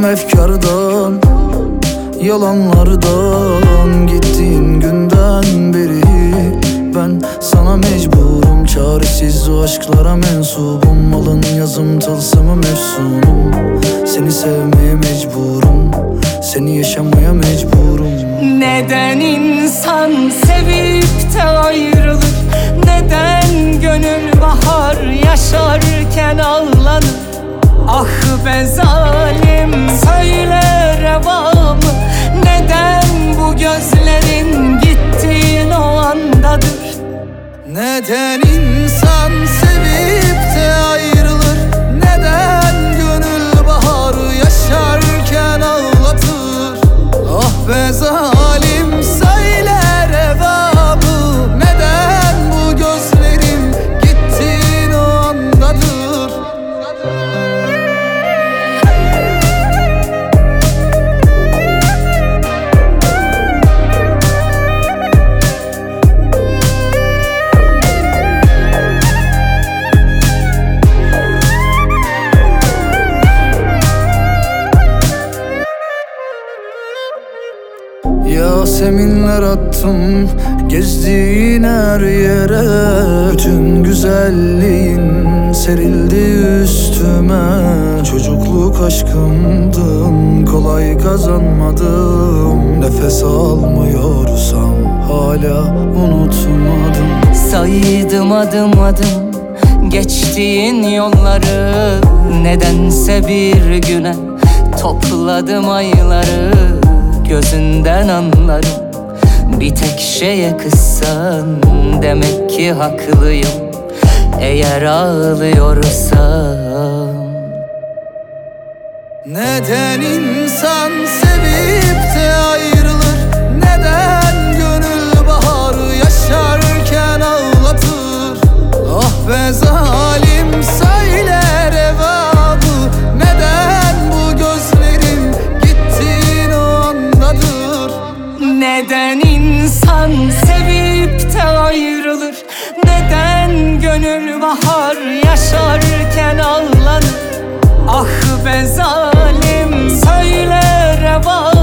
efkardan, yalanlardan. Gittiğin günden beri ben sana mecburum. Çaresiz o aşklara mensubum. Alın yazım tılsımım efsunum. Seni sevmeye mecburum, seni yaşamaya mecburum. Neden insan sevip de ayrılır? Neden gönül bahar yaşarken ağlanır? Ah be zalim, söyle reva mı? Neden bu gözlerin gittiğin o andadır? Neden insan sevip de ayrılır? Neden gönül baharı yaşarken ağlatır? Ah be zalim, söyle reva mı? Neden bu gözlerin gittiğin o andadır? Yaseminler attım gezdiğin her yere. Bütün güzelliğin serildi üstüme. Çocukluk aşkımdın, kolay kazanmadım. Nefes almıyorsam hala unutmadım. Saydım adım adım geçtiğin yolları. Nedense bir güne topladım ayları. Gözünden anlarım, bir tek şeye kızsan demek ki haklıyım. Eğer ağlıyorsam. Neden insan sevip de ayrılır? Neden gönül baharı yaşarken ağlatır? Ah be zalim, söyle reva mı? Neden bu gözlerin gittiğin o andadır? Neden insan sevip de ayrılır? Neden gönül bahar yaşarken ağlanır? Ah be zalim, söyle reva